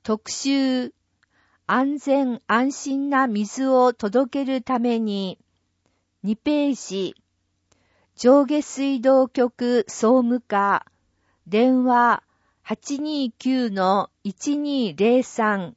特集、安全安心な水を届けるために、2ページ、上下水道局総務課、電話 829-1203。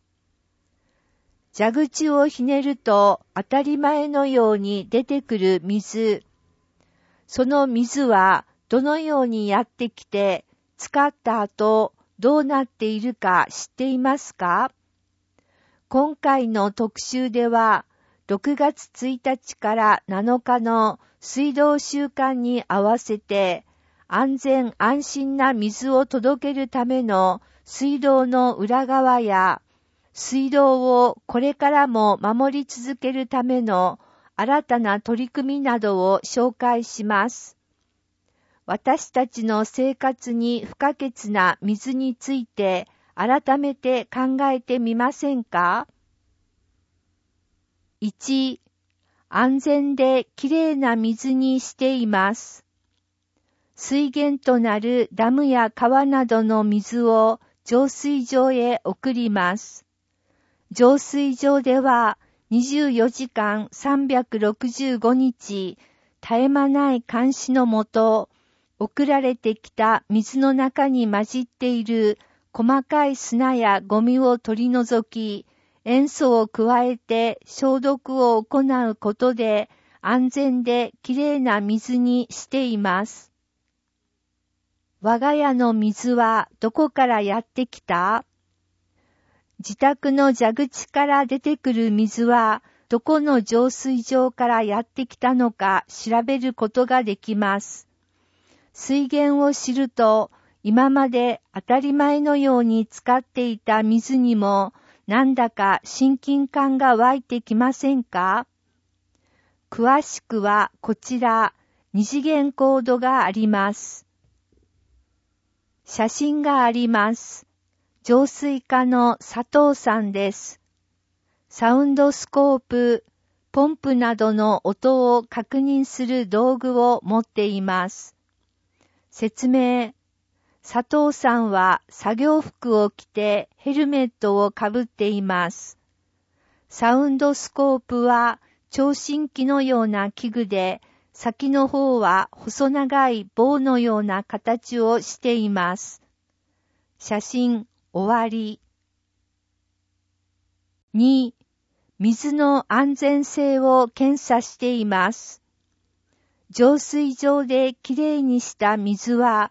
蛇口をひねると当たり前のように出てくる水。その水はどのようにやってきて、使った後どうなっているか知っていますか？今回の特集では、6月1日から7日の水道週間に合わせて、安全安心な水を届けるための水道の裏側や、水道をこれからも守り続けるための新たな取り組みなどを紹介します。私たちの生活に不可欠な水について改めて考えてみませんか？ 1. 安全できれいな水にしています。水源となるダムや川などの水を浄水場へ送ります。浄水場では24時間365日絶え間ない監視のもと、送られてきた水の中に混じっている細かい砂やゴミを取り除き、塩素を加えて消毒を行うことで安全できれいな水にしています。我が家の水はどこからやってきた？自宅の蛇口から出てくる水はどこの浄水場からやってきたのか調べることができます。水源を知ると今まで当たり前のように使っていた水にもなんだか親近感が湧いてきませんか？詳しくはこちら二次元コードがあります。写真があります。浄水家の佐藤さんです。サウンドスコープ、ポンプなどの音を確認する道具を持っています。説明。佐藤さんは作業服を着てヘルメットをかぶっています。サウンドスコープは聴診器のような器具で、先の方は細長い棒のような形をしています。写真終わり。2. 水の安全性を検査しています。浄水場できれいにした水は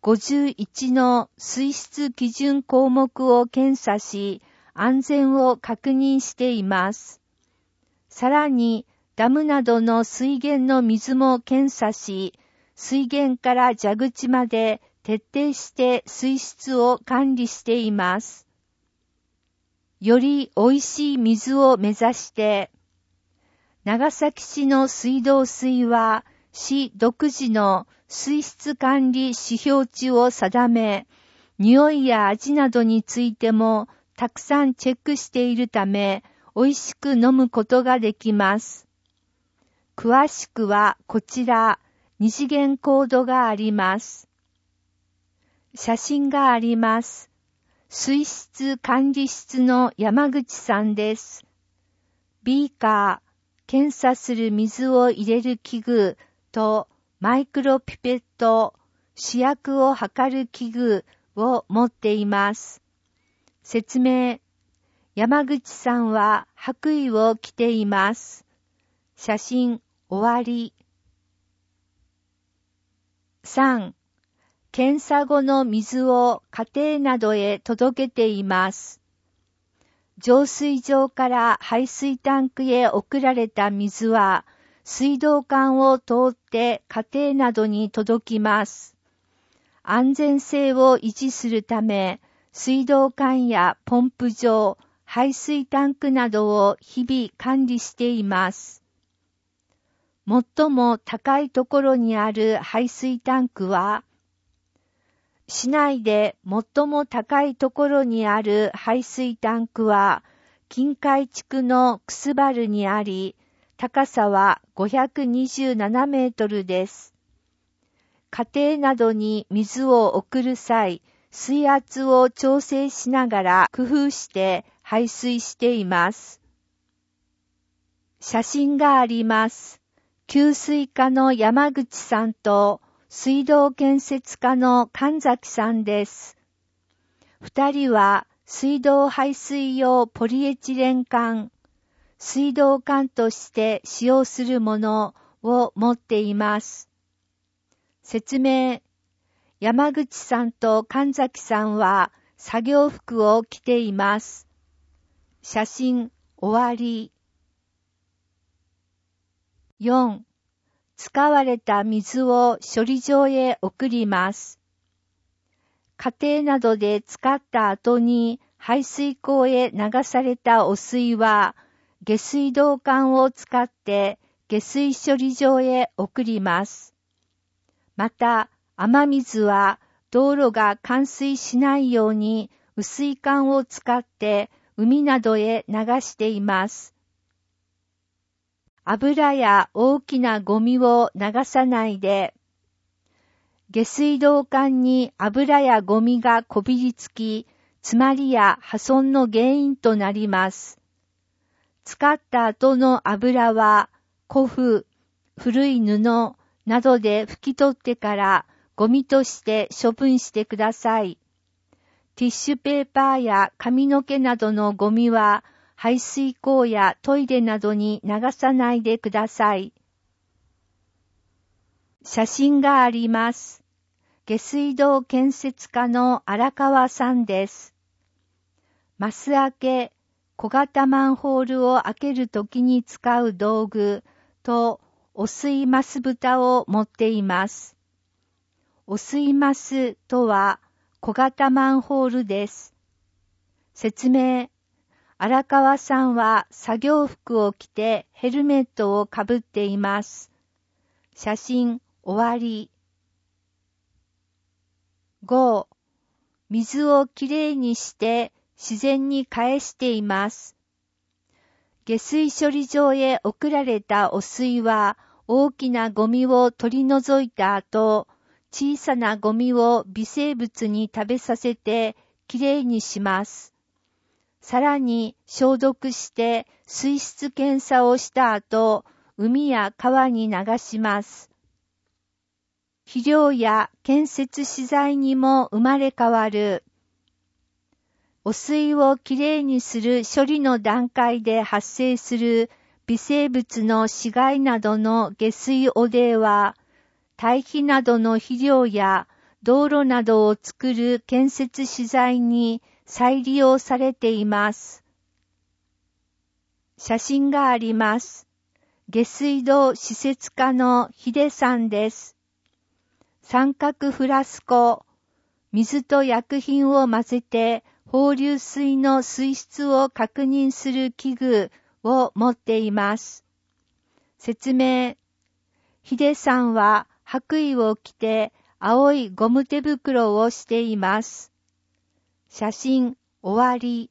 51の水質基準項目を検査し、安全を確認しています。さらに、ダムなどの水源の水も検査し、水源から蛇口まで徹底して水質を管理しています。より美味しい水を目指して、長崎市の水道水は市独自の水質管理指標値を定め、匂いや味などについてもたくさんチェックしているため、美味しく飲むことができます。詳しくはこちら、二次元コードがあります。写真があります。水質管理室の山口さんです。ビーカー、検査する水を入れる器具とマイクロピペット、試薬を測る器具を持っています。説明。山口さんは白衣を着ています。写真終わり。3. 検査後の水を家庭などへ届けています。浄水場から排水タンクへ送られた水は水道管を通って家庭などに届きます。安全性を維持するため、水道管やポンプ場、排水タンクなどを日々管理しています。最も高いところにある排水タンクは、市内で最も高いところにある排水タンクは、近海地区のクスバルにあり、高さは527メートルです。家庭などに水を送る際、 水圧を調整しながら工夫して排水しています。写真があります。給水課の山口さんと水道建設課の神崎さんです。二人は水道排水用ポリエチレン管、水道管として使用するものを持っています。説明。山口さんと神崎さんは作業服を着ています。写真終わり。4. 使われた水を処理場へ送ります。家庭などで使った後に排水溝へ流された汚水は下水道管を使って下水処理場へ送ります。また雨水は道路が冠水しないように雨水管を使って海などへ流しています。油や大きなゴミを流さないで、下水道管に油やゴミがこびりつき、詰まりや破損の原因となります。使った後の油は、古布、古い布などで拭き取ってからゴミとして処分してください。ティッシュペーパーや髪の毛などのゴミは、排水溝やトイレなどに流さないでください。写真があります。下水道建設課の荒川さんです。マス開け、小型マンホールを開けるときに使う道具と汚水マス蓋を持っています。汚水マスとは小型マンホールです。説明。荒川さんは作業服を着てヘルメットをかぶっています。写真終わり。5. 水をきれいにして自然に返しています。下水処理場へ送られた汚水は大きなゴミを取り除いた後、小さなゴミを微生物に食べさせてきれいにします。さらに消毒して水質検査をした後、海や川に流します。肥料や建設資材にも生まれ変わる。汚水をきれいにする処理の段階で発生する微生物の死骸などの下水汚泥は、堆肥などの肥料や道路などを作る建設資材に再利用されています。写真があります。下水道施設課の秀さんです。三角フラスコ、水と薬品を混ぜて放流水の水質を確認する器具を持っています。説明。秀さんは白衣を着て青いゴム手袋をしています。写真終わり。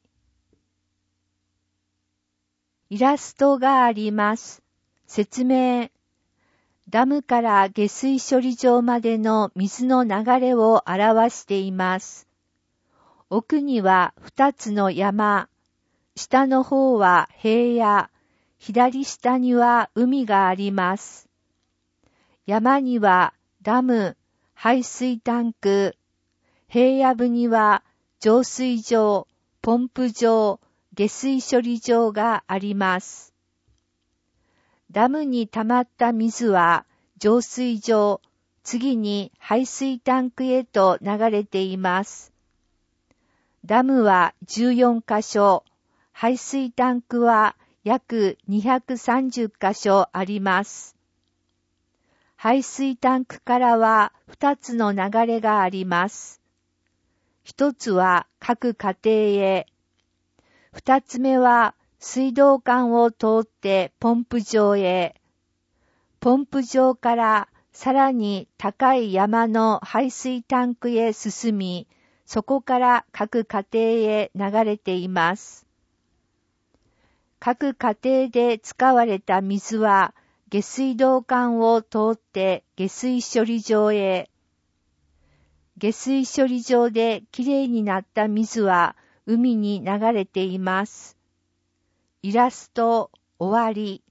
イラストがあります。説明。ダムから下水処理場までの水の流れを表しています。奥には2つの山、下の方は平野、左下には海があります。山にはダム、排水タンク、平野部には浄水場、ポンプ場、下水処理場があります。ダムに溜まった水は浄水場、次に排水タンクへと流れています。ダムは14カ所、排水タンクは約230カ所あります。排水タンクからは2つの流れがあります。一つは各家庭へ。二つ目は水道管を通ってポンプ場へ。ポンプ場からさらに高い山の排水タンクへ進み、そこから各家庭へ流れています。各家庭で使われた水は下水道管を通って下水処理場へ。 下水処理場できれいになった水は海に流れています。イラスト終わり。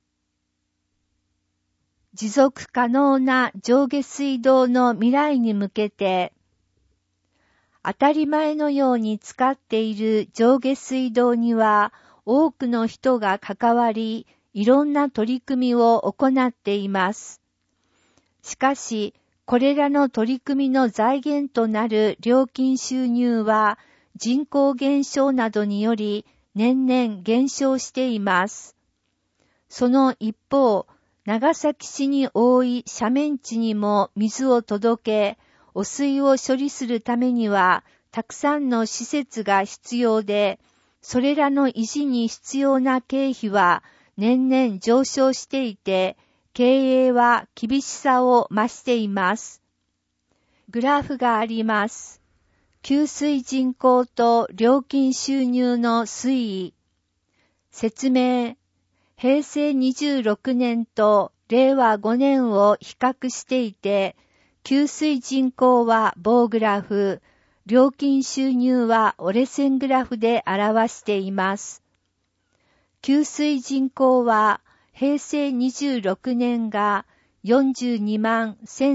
持続可能な上下水道の未来に向けて、当たり前のように使っている上下水道には多くの人が関わり、いろんな取り組みを行っています。しかし、これらの取り組みの財源となる料金収入は人口減少などにより年々減少しています。その一方、長崎市に多い斜面地にも水を届け、汚水を処理するためにはたくさんの施設が必要で、それらの維持に必要な経費は年々上昇していて、経営は厳しさを増しています。グラフがあります。給水人口と料金収入の推移。説明。平成26年と令和5年を比較していて、給水人口は棒グラフ、料金収入は折れ線グラフで表しています。給水人口は平成26年が42万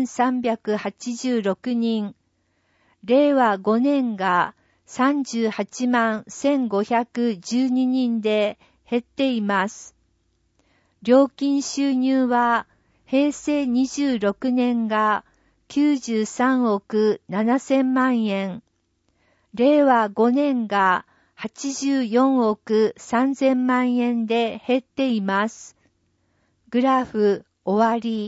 1386人、令和5年が38万1512人で減っています。料金収入は平成26年が93億7000万円、令和5年が84億3000万円で減っています。グラフ終わり。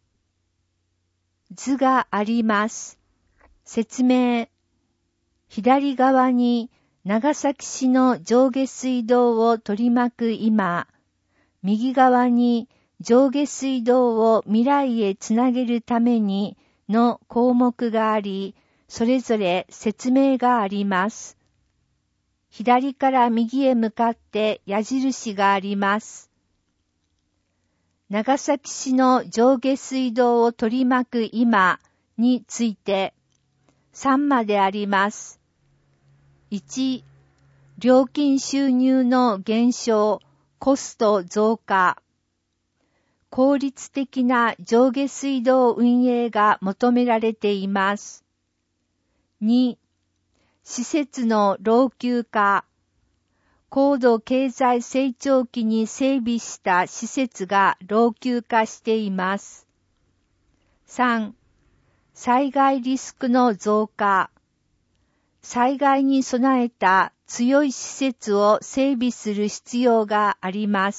図があります。説明。左側に長崎市の上下水道を取り巻く今、右側に上下水道を未来へつなげるためにの項目があり、それぞれ説明があります。左から右へ向かって矢印があります。長崎市の上下水道を取り巻く今について3まであります。1、料金収入の減少、コスト増加。効率的な上下水道運営が求められています。2、施設の老朽化。高度経済成長期に整備した施設が老朽化しています。3、災害リスクの増加。災害に備えた強い施設を整備する必要があります。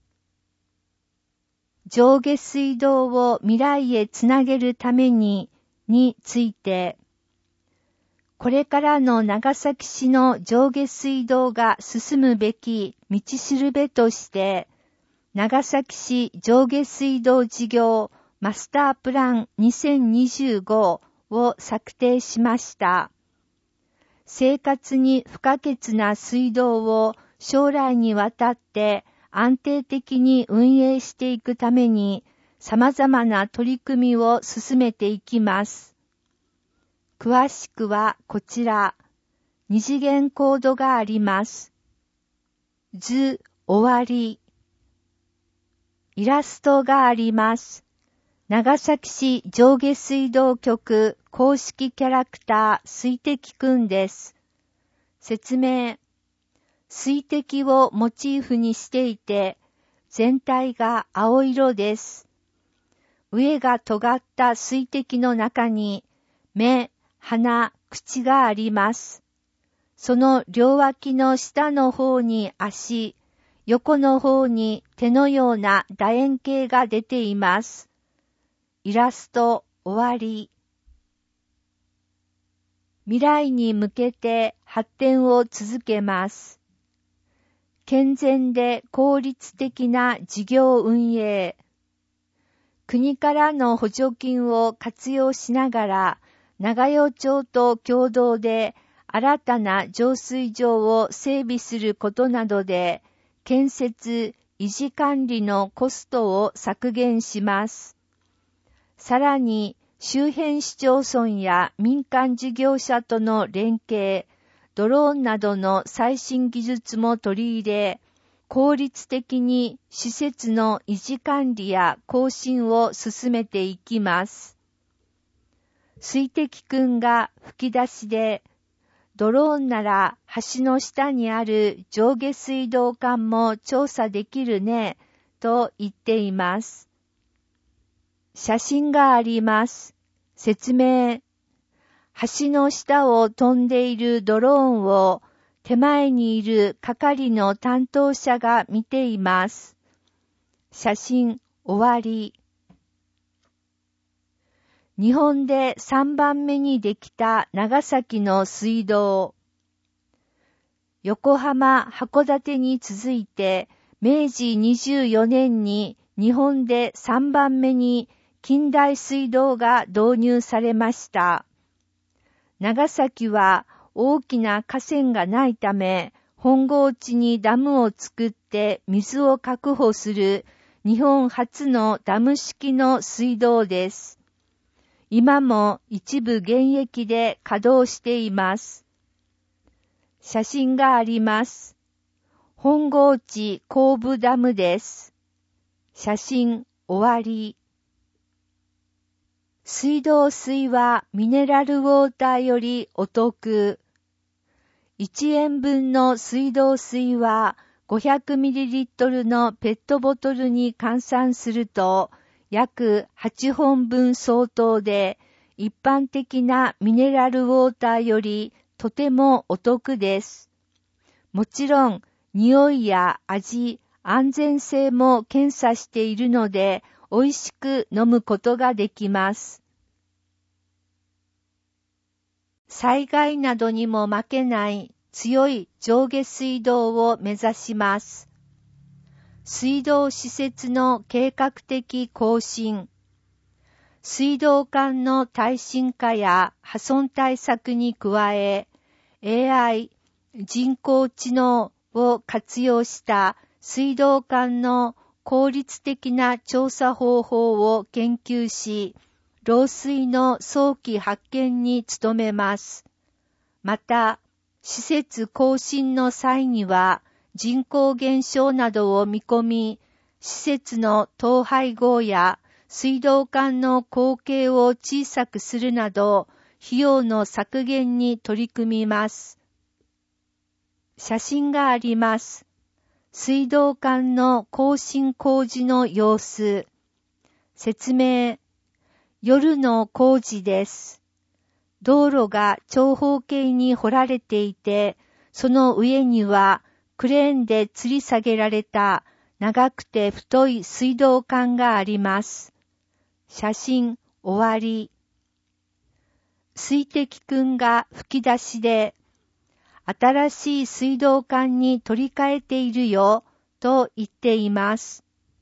上下水道を未来へつなげるためについて、これからの長崎市の上下水道が進むべき道しるべとして、長崎市上下水道事業マスタープラン2025を策定しました。生活に不可欠な水道を将来にわたって安定的に運営していくために様々な取り組みを進めていきます。詳しくはこちら、二次元コードがあります。図終わり。イラストがあります。長崎市上下水道局公式キャラクター水滴くんです。説明。水滴をモチーフにしていて、全体が青色です。上が尖った水滴の中に目、鼻、口があります。その両脇の下の方に足、横の方に手のような楕円形が出ています。イラスト終わり。未来に向けて発展を続けます。健全で効率的な事業運営。国からの補助金を活用しながら、長与町と共同で新たな浄水場を整備することなどで、建設・維持管理のコストを削減します。さらに、 周辺市町村や民間事業者との連携、ドローンなどの最新技術も取り入れ、効率的に施設の維持管理や更新を進めていきます。水滴くんが吹き出しで、ドローンなら橋の下にある上下水道管も調査できるね、と言っています。写真があります。説明。橋の下を飛んでいるドローンを手前にいる係の担当者が見ています。写真終わり。日本で3番目にできた長崎の水道。横浜、函館に続いて明治24年に日本で3番目に近代水道が導入されました。長崎は大きな河川がないため、本郷地にダムを作って水を確保する日本初のダム式の水道です。今も一部現役で稼働しています。写真があります。本郷地後部ダムです。写真終わり。水道水はミネラルウォーターよりお得。1円分の水道水は 500ml のペットボトルに換算すると約8本分相当で、一般的なミネラルウォーターよりとてもお得です。もちろん、匂いや味、安全性も検査しているので、美味しく飲むことができます。災害などにも負けない強い上下水道を目指します。水道施設の計画的更新。水道管の耐震化や破損対策に加え、AI、人工知能を活用した水道管の効率的な調査方法を研究し、漏水の早期発見に努めます。また、施設更新の際には人口減少などを見込み、施設の統廃合や水道管の口径を小さくするなど、費用の削減に取り組みます。写真があります。水道管の更新工事の様子。説明。夜の工事です。道路が長方形に掘られていて、その上にはクレーンで吊り下げられた長くて太い水道管があります。写真終わり。水滴くんが吹き出しで、新しい水道管に取り替えているよ、と言っています。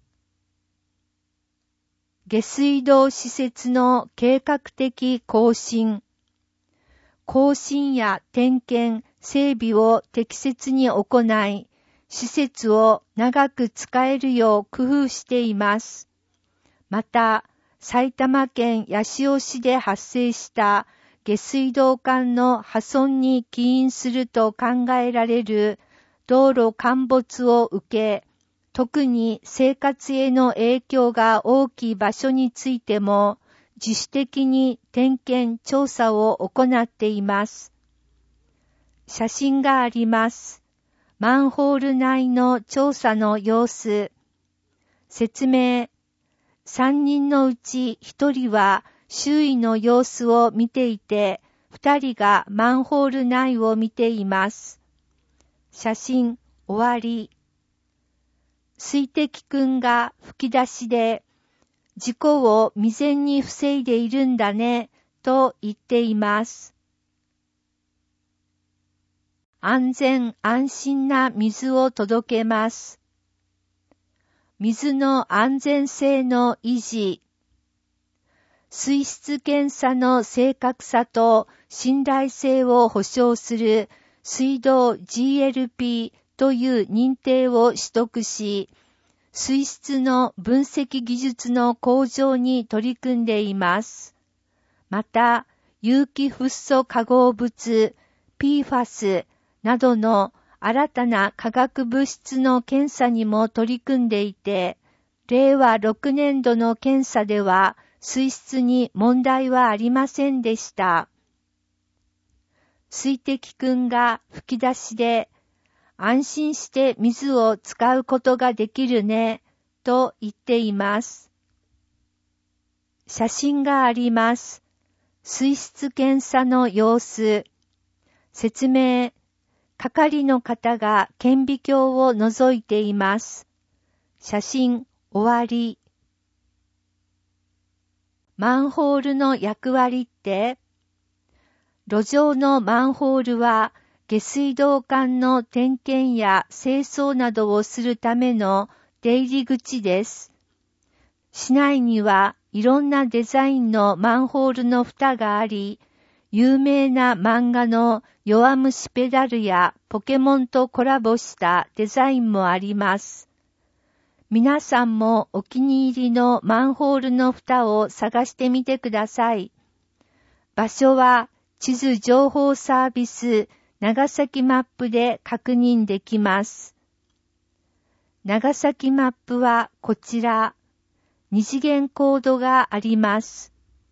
下水道施設の計画的更新。更新や点検、整備を適切に行い、施設を長く使えるよう工夫しています。また、埼玉県八潮市で発生した下水道管の破損に起因すると考えられる道路陥没を受け、特に生活への影響が大きい場所についても自主的に点検・調査を行っています。写真があります。マンホール内の調査の様子。説明。3人のうち1人は周囲の様子を見ていて、2人がマンホール内を見ています。写真終わり。水滴くんが吹き出しで、事故を未然に防いでいるんだね、と言っています。安全安心な水を届けます。水の安全性の維持。水質検査の正確さと信頼性を保証する水道 GLP という認定を取得し、水質の分析技術の向上に取り組んでいます。 また、有機フッ素化合物、PFAS などの新たな化学物質の検査にも取り組んでいて、令和6年度の検査では水質に問題はありませんでした。水滴くんが吹き出しで、安心して水を使うことができるね、と言っています。写真があります。水質検査の様子。説明。係の方が顕微鏡を覗いています。写真終わり。マンホールの役割って？路上のマンホールは下水道管の点検や清掃などをするための出入り口です。市内にはいろんなデザインのマンホールの蓋があり、有名な漫画の弱虫ペダルやポケモンとコラボしたデザインもあります。皆さんもお気に入りのマンホールの蓋を探してみてください。場所は地図情報サービス長崎マップで確認できます。長崎マップはこちら。二次元コードがあります。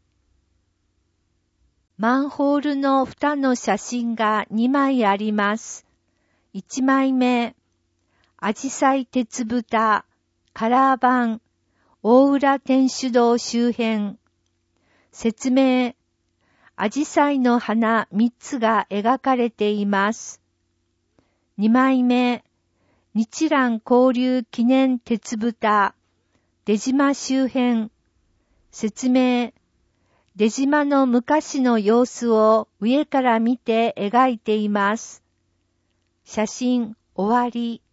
マンホールの蓋の写真が2枚あります。1枚目、アジサイ鉄蓋、カラー版、大浦天主堂周辺。説明、アジサイの花3つが描かれています。2枚目、日蘭交流記念鉄蓋、出島周辺。説明、出島の昔の様子を上から見て描いています。写真終わり。